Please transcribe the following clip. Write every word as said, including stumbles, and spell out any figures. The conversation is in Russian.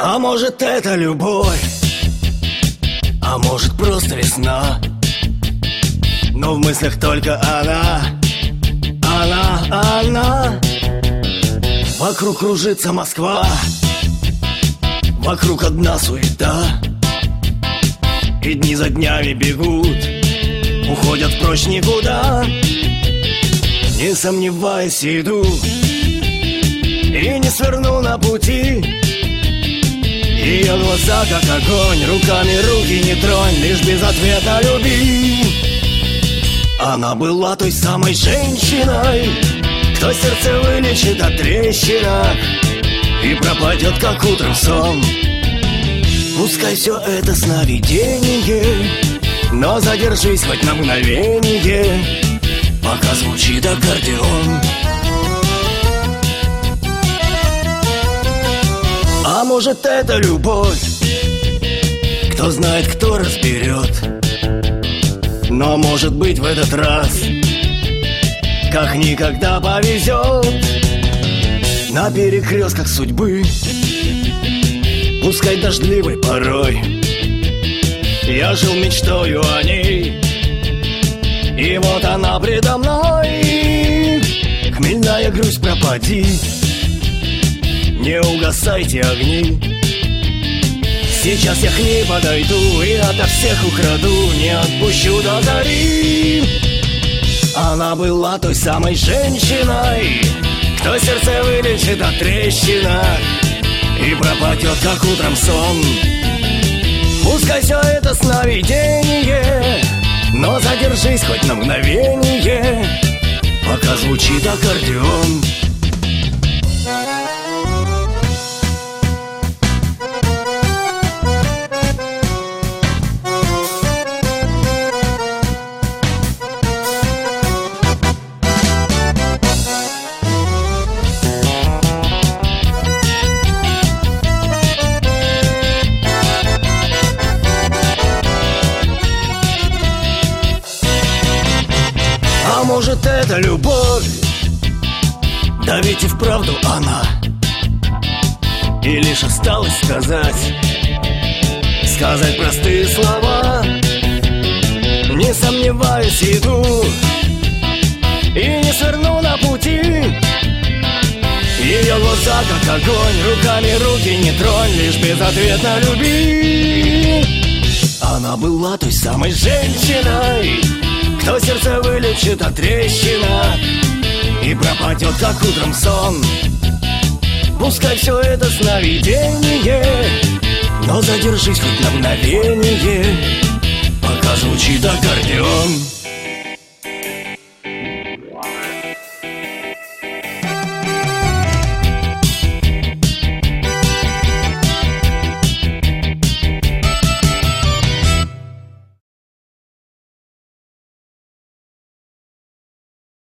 А может, это любовь, а может, просто весна. Но в мыслях только она, она, она. Вокруг кружится Москва, вокруг одна суета. И дни за днями бегут, уходят прочь никуда. Не сомневаясь, иду и не сверну на пути. Ее глаза как огонь, руками руки не тронь, лишь без ответа люби. Она была той самой женщиной, кто сердце вылечит от трещинок и пропадет, как утром сон. Пускай все это сновидение, но задержись хоть на мгновение, пока звучит аккордеон. А может, это любовь, кто знает, кто разберет. Но может быть в этот раз как никогда повезет. На перекрестках судьбы, пускай дождливой порой, я жил мечтою о ней, и вот она предо мной. Хмельная грусть, пропади, не угасайте огни. Сейчас я к ней подойду и ото всех украду, не отпущу до зари. Она была той самой женщиной, кто сердце вылечит от трещинок и пропадет, как утром сон. Пускай все это сновидение, но задержись хоть на мгновение, пока звучит аккордеон. А может, это любовь, да ведь и вправду она. И лишь осталось сказать, сказать простые слова. Не сомневаюсь, иду и не сверну на пути. Ее глаза как огонь, руками руки не тронь, лишь безответно люби. Она была той самой женщиной, кто сердце вылечит от трещинок и пропадет, как утром сон. Пускай все это сновидение, но задержись хоть на мгновение,